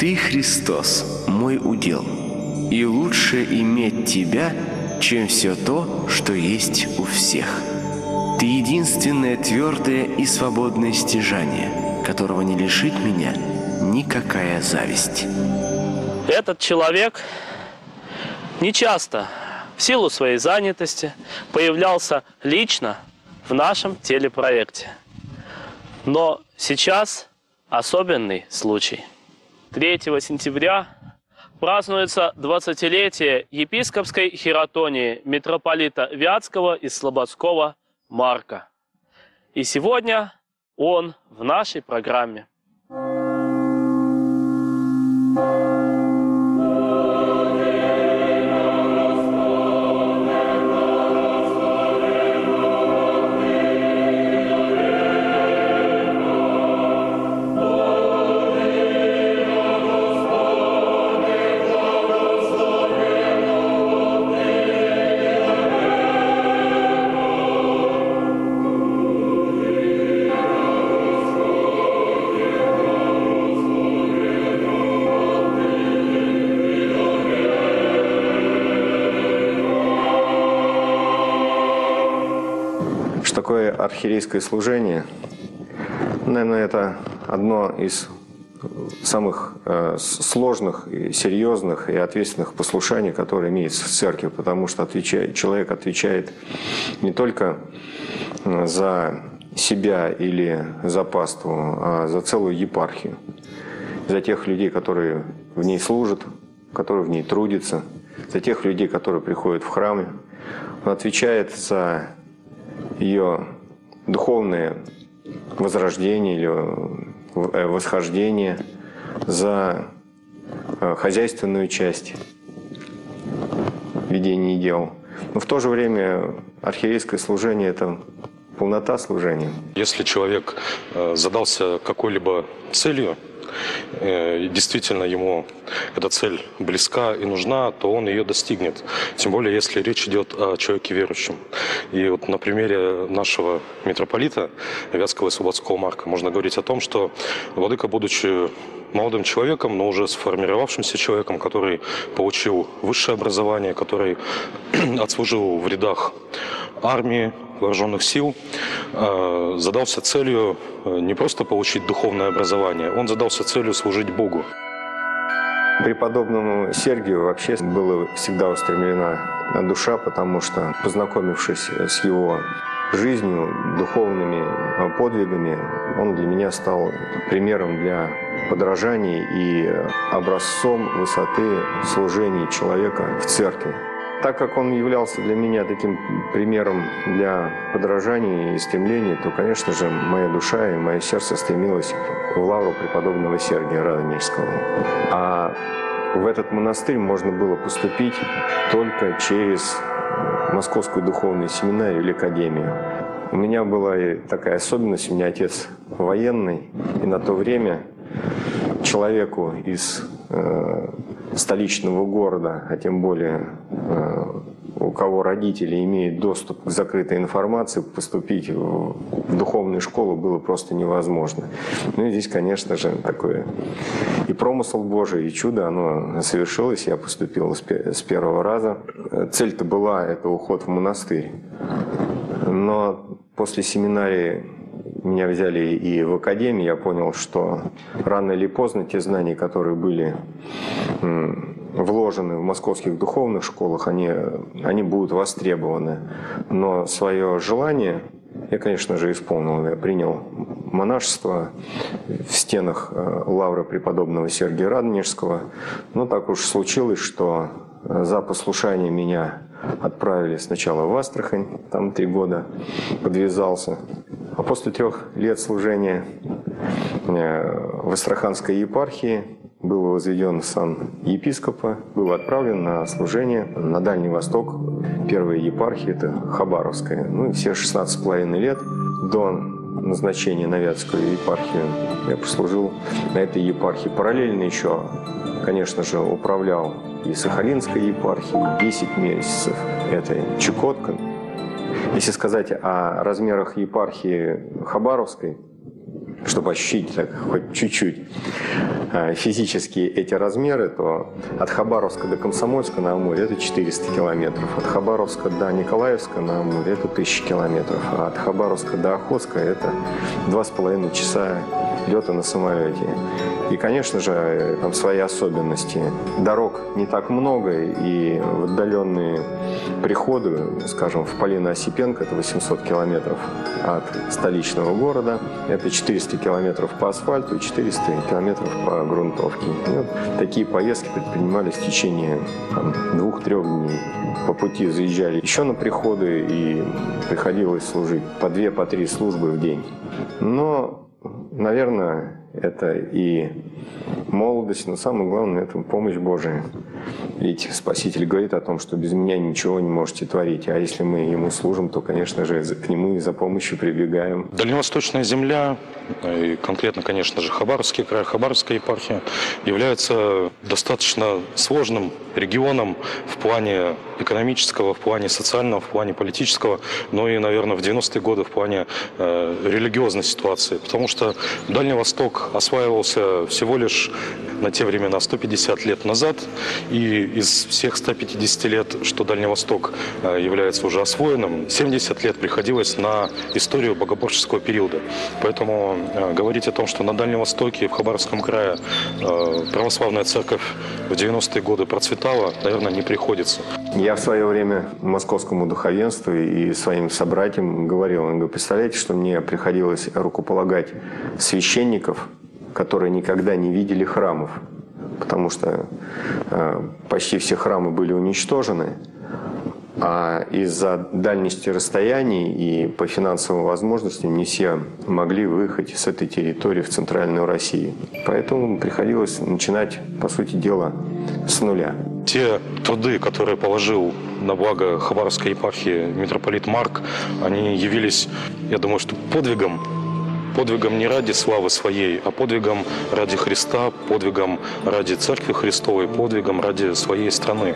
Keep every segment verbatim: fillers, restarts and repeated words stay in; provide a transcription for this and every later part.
Ты, Христос, мой удел, и лучше иметь Тебя, чем все то, что есть у всех. Ты единственное твердое и свободное стяжание, которого не лишит меня никакая зависть. Этот человек нечасто, в силу своей занятости, появлялся лично в нашем телепроекте. Но сейчас особенный случай. третьего сентября празднуется двадцатилетие епископской хиратонии митрополита Вятского и Слободского Марка. И сегодня он в нашей программе. Что такое архиерейское служение? Наверное, это одно из самых э, сложных, и серьезных и ответственных послушаний, которые имеется в церкви, потому что отвечает, человек отвечает не только за себя или за паству, а за целую епархию, за тех людей, которые в ней служат, которые в ней трудятся, за тех людей, которые приходят в храмы. Он отвечает за ее духовное возрождение или восхождение, за хозяйственную часть ведения дел. Но в то же время архиерейское служение – это полнота служения. Если человек задался какой-либо целью, и действительно ему эта цель близка и нужна, то он ее достигнет. Тем более, если речь идет о человеке верующем. И вот на примере нашего митрополита Вятского и Слободского Марка можно говорить о том, что владыка, будучи молодым человеком, но уже сформировавшимся человеком, который получил высшее образование, который отслужил в рядах армии, вооруженных сил, задался целью не просто получить духовное образование, он задался целью служить Богу. Преподобному Сергию вообще была всегда устремлена душа, потому что, познакомившись с его жизнью, духовными подвигами, он для меня стал примером для подражания и образцом высоты служения человека в церкви. Так как он являлся для меня таким примером для подражания и стремления, то, конечно же, моя душа и мое сердце стремилось в лавру преподобного Сергия Радонежского. А в этот монастырь можно было поступить только через Московскую духовную семинарию или академию. У меня была такая особенность, у меня отец военный, и на то время человеку из э, столичного города, а тем более э, у кого родители имеют доступ к закрытой информации, поступить в, в духовную школу было просто невозможно. Ну и здесь, конечно же, такое и промысл Божий, и чудо, оно совершилось, я поступил с, с первого раза. Цель-то была – это уход в монастырь. Но после семинарии меня взяли и в академию, я понял, что рано или поздно те знания, которые были вложены в московских духовных школах, они, они будут востребованы. Но свое желание я, конечно же, исполнил. Я принял монашество в стенах лавры преподобного Сергия Радонежского. Но так уж случилось, что за послушание меня отправили сначала в Астрахань, там три года подвязался. А после трех лет служения в Астраханской епархии был возведен сан епископа, был отправлен на служение на Дальний Восток. Первая епархия – это Хабаровская. Ну и все шестнадцать с половиной лет до назначения на Вятскую епархию я прослужил на этой епархии. Параллельно еще, конечно же, управлял и Сахалинской епархией десять месяцев. Это Чукотка. Если сказать о размерах епархии Хабаровской, чтобы ощутить так, хоть чуть-чуть физически эти размеры, то от Хабаровска до Комсомольска на Амуре это четыреста километров, от Хабаровска до Николаевска на Амуре это тысяча километров, а от Хабаровска до Охотска это два с половиной часа лета на самолете. И, конечно же, там свои особенности. Дорог не так много, и в отдаленные приходы, скажем, в Полино-Осипенко, это восемьсот километров от столичного города, это четыреста километров по асфальту и четыреста километров по грунтовке. И вот такие поездки предпринимались в течение двух-трех дней. По пути заезжали еще на приходы, и приходилось служить по две, по три службы в день. Но, наверное, это и молодость, но самое главное – это помощь Божия. Ведь Спаситель говорит о том, что без меня ничего не можете творить. А если мы Ему служим, то, конечно же, к Нему и за помощью прибегаем. Дальневосточная земля, и конкретно, конечно же, Хабаровский край, Хабаровская епархия, является достаточно сложным регионом в плане экономического, в плане социального, в плане политического, но и, наверное, в девяностые годы в плане э, религиозной ситуации. Потому что Дальний Восток осваивался всего лишь на те времена сто пятьдесят лет назад, и из всех ста пятидесяти лет, что Дальний Восток является уже освоенным, семьдесят лет приходилось на историю богоборческого периода. Поэтому э, говорить о том, что на Дальнем Востоке, в Хабаровском крае э, православная церковь в девяностые годы процветала, наверное, не приходится. Я в свое время московскому духовенству и своим собратьям говорил, он говорит, представляете, что мне приходилось рукополагать священников, которые никогда не видели храмов, потому что э, почти все храмы были уничтожены, а из-за дальности расстояний и по финансовым возможностям не все могли выехать с этой территории в центральную Россию. Поэтому приходилось начинать, по сути дела, с нуля. Те труды, которые положил на благо Хабаровской епархии митрополит Марк, они явились, я думаю, что подвигом, подвигом не ради славы своей, а подвигом ради Христа, подвигом ради Церкви Христовой, подвигом ради своей страны.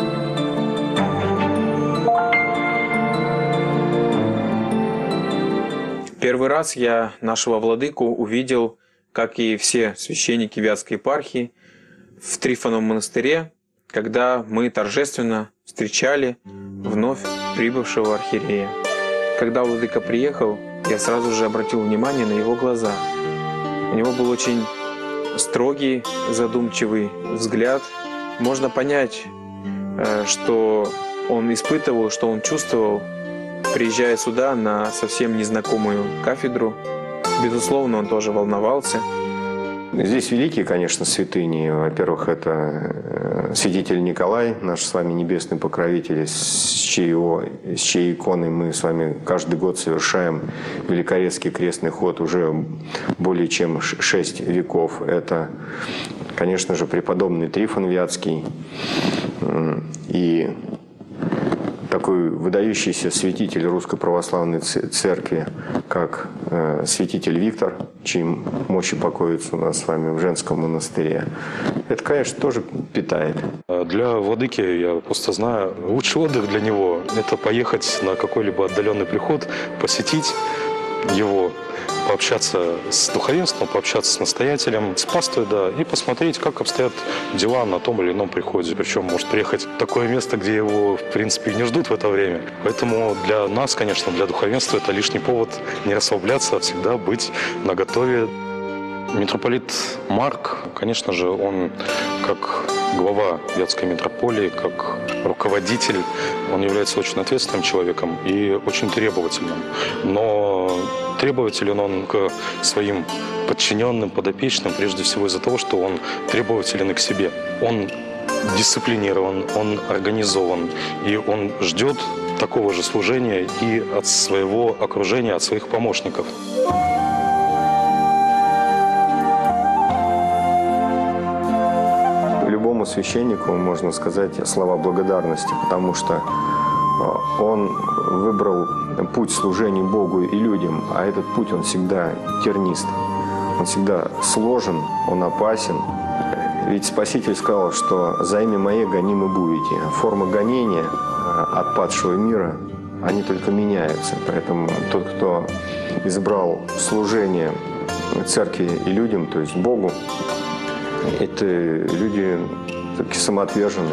Первый раз я нашего владыку увидел, как и все священники Вятской епархии, в Трифоновом монастыре, когда мы торжественно встречали вновь прибывшего архиерея. Когда владыка приехал, я сразу же обратил внимание на его глаза. У него был очень строгий, задумчивый взгляд. Можно понять, что он испытывал, что он чувствовал, приезжая сюда на совсем незнакомую кафедру. Безусловно, он тоже волновался. Здесь великие, конечно, святыни. Во-первых, это святитель Николай, наш с вами небесный покровитель, с чьей, с чьей иконой мы с вами каждый год совершаем Великорецкий крестный ход уже более чем шесть веков. Это, конечно же, преподобный Трифон Вятский и такой выдающийся святитель Русской Православной Церкви, как э, святитель Виктор, чьим мощи покоится у нас с вами в женском монастыре. Это, конечно, тоже питает. Для владыки, я просто знаю, лучший отдых для него – это поехать на какой-либо отдаленный приход, посетить его, пообщаться с духовенством, пообщаться с настоятелем, с паствой, да, и посмотреть, как обстоят дела на том или ином приходе. Причем может приехать в такое место, где его, в принципе, не ждут в это время. Поэтому для нас, конечно, для духовенства это лишний повод не расслабляться, а всегда быть наготове. Митрополит Марк, конечно же, он как глава Вятской митрополии, как руководитель, он является очень ответственным человеком и очень требовательным. Но требователен он к своим подчиненным, подопечным, прежде всего из-за того, что он требователен и к себе. Он дисциплинирован, он организован, и он ждет такого же служения и от своего окружения, от своих помощников. Любому священнику можно сказать слова благодарности, потому что он выбрал путь служения Богу и людям, а этот путь, он всегда тернист, он всегда сложен, он опасен. Ведь Спаситель сказал, что «за имя Мое гонимы будете». Форма гонения от падшего мира, они только меняются. Поэтому тот, кто избрал служение церкви и людям, то есть Богу. Это люди все-таки самоотверженные.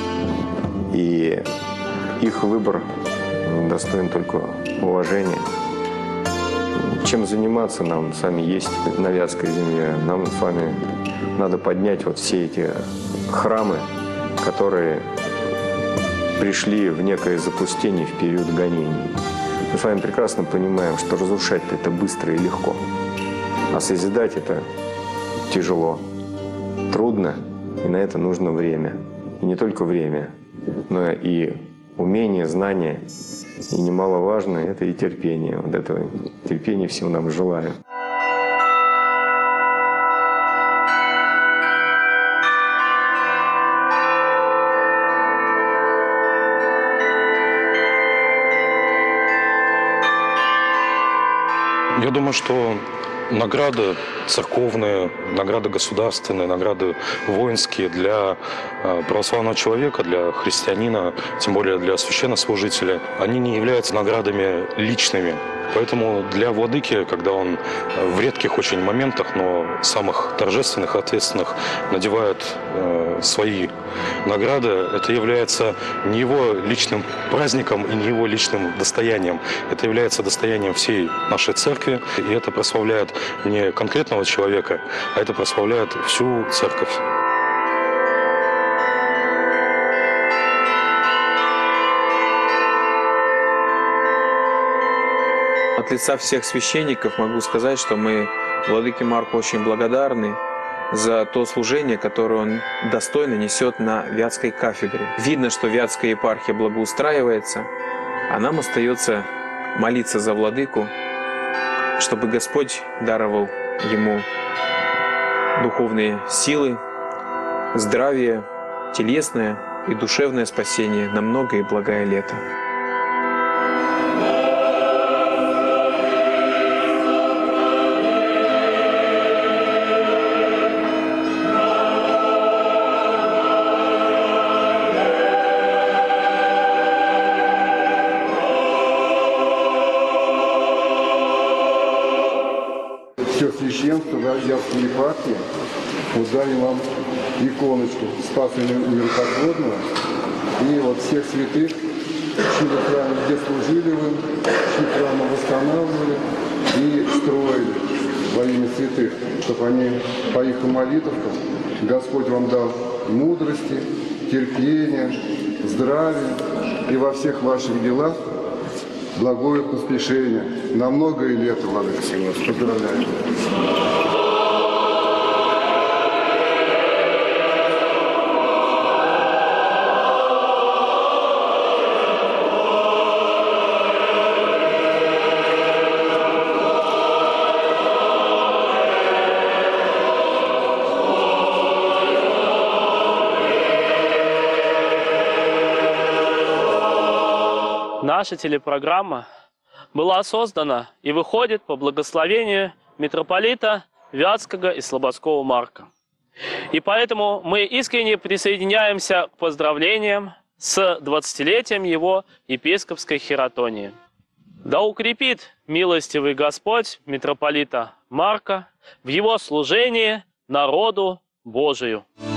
И их выбор достоин только уважения. Чем заниматься нам сами есть на Вятской земле? Нам с вами надо поднять вот все эти храмы, которые пришли в некое запустение в период гонений. Мы с вами прекрасно понимаем, что разрушать-то это быстро и легко, а созидать это тяжело, трудно, и на это нужно время. И не только время, но и умение, знание, и немаловажно это и терпение. Вот этого терпения всем нам желаю. Я думаю, что награды церковные, награды государственные, награды воинские для православного человека, для христианина, тем более для священнослужителя, они не являются наградами личными. Поэтому для владыки, когда он в редких очень моментах, но самых торжественных, ответственных, надевает э, свои награды, это является не его личным праздником и не его личным достоянием. Это является достоянием всей нашей церкви, и это прославляет не конкретного человека, а это прославляет всю церковь. От лица всех священников могу сказать, что мы владыке Марку очень благодарны за то служение, которое он достойно несет на Вятской кафедре. Видно, что Вятская епархия благоустраивается, а нам остается молиться за владыку, чтобы Господь даровал ему духовные силы, здравие, телесное и душевное спасение на многое и благое лето. Все священство, да, Вятской епархии, вот дали вам иконочку Спаса Миротворного и вот всех святых, чьи храмы, где служили вы, чьи храмы восстанавливали и строили во имя святых, чтобы они по их молитвам Господь вам дал мудрости, терпения, здравия и во всех ваших делах благое поспешение. На многое лето, владыка Симеон. Поздравляю. Наша телепрограмма была создана и выходит по благословению митрополита Вятского и Слободского Марка. И поэтому мы искренне присоединяемся к поздравлениям с двадцатилетием его епископской хиратонии. Да укрепит милостивый Господь митрополита Марка в его служении народу Божию.